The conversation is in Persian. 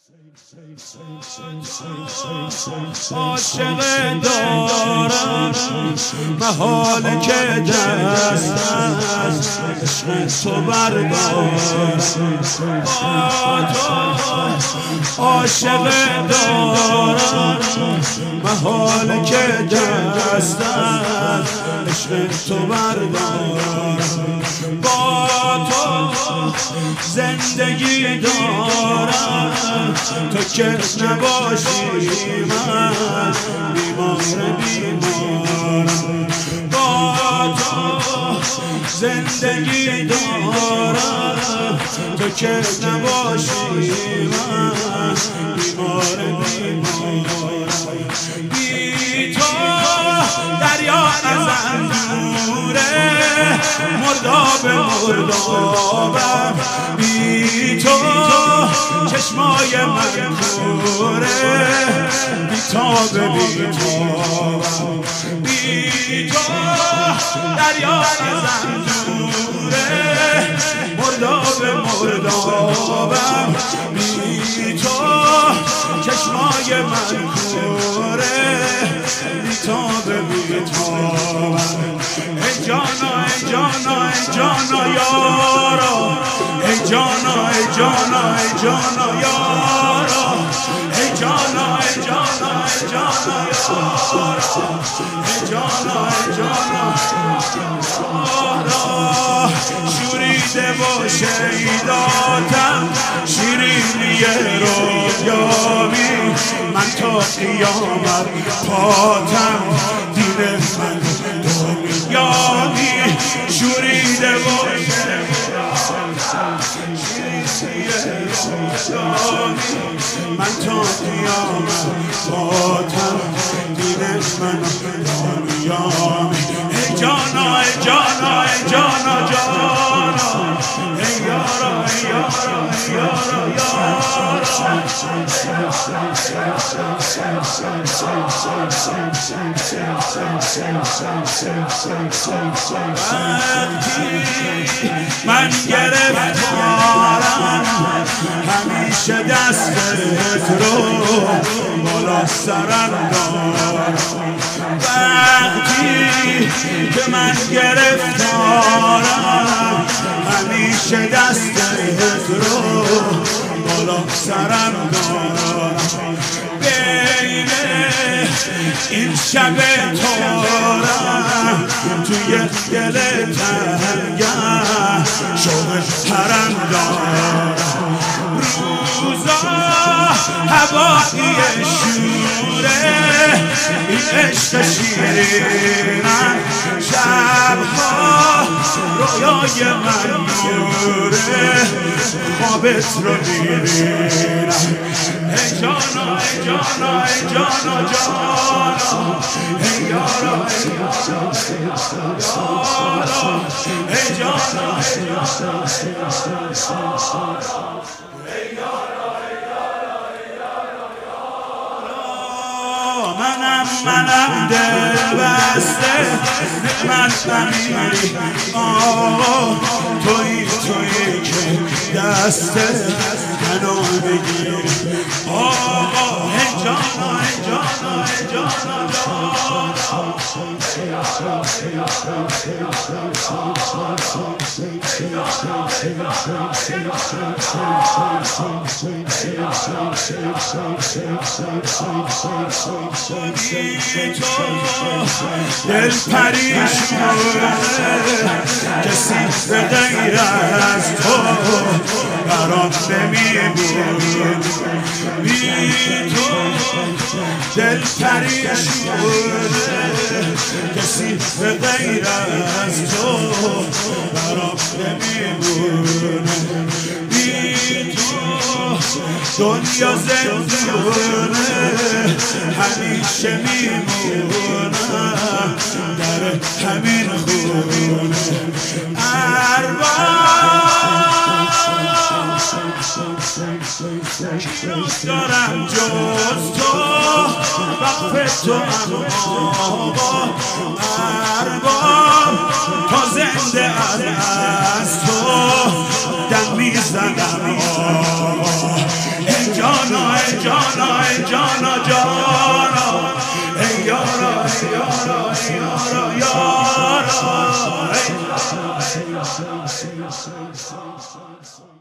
عاشق دارم محال که دست از عشق تو بردارم. عاشق دارم محال که دست از عشق تو بردارم. با تو زندگی دارم تو که نباشی من بیمارم. با تو زندگی دارم تو که نباشی من بیمارم. بی تو دریا ازم دوره مرداب مردابم. بی تو چشمای من کوره بیتاب بیتابم. بی تو دریا ازم دوره مرداب مردابم. بی تو چشمای من کوره بیتاب بیتابم. ای جانا ای جانا ای جانا یارا، ای جانا ای جانا ای جانا یارا، ای جانا ای جانا ای جانا یارا، ای جانا ای جانا یارا. شوریده و شیداتم شیرینی رویامی، من تا قیامت پاتم دین من دنیامی. شوریده و من تا قیامت پاتم دین من دنیامی. ای جانا ای جانا ای جانا جانا، ای یارا ای یارا ای یارا یارا. من گرفتارم همیشه دستت رو بالا سرم دارم. وقتی که من گرفتارم همیشه دستت رو بالا سرم دارم. بین این شب تارم توی دل تنگم شوق حرم دارم. روزا هوایی شوره این عشق شیرینم، شبها رویای من نوره خوابت رو میبینم. ای جانا ای جانا ای جانا جانا، ای یارا ای یارا ای جانا ای جانا ای یارا. منم دل بسته نعمت نمیری آقا، تویی که دسته منو بگیری آقا. ای جانا ای جانا ای جانا جانا، دل پریشونه کسی به غیر از تو برام نمیبونه. بی تو دل پریشونه کسی به غیر از تو برام نمیبونه. بی تو دنیا زندونه همیشه میمونم در همین خونه. کی دارم جز تو وقف تو آقا، ارباب تا زنده از تو دم میزنم آقا. ای جانا جانا ای جانا جانا ای یارا ای یارا ای یارا یارا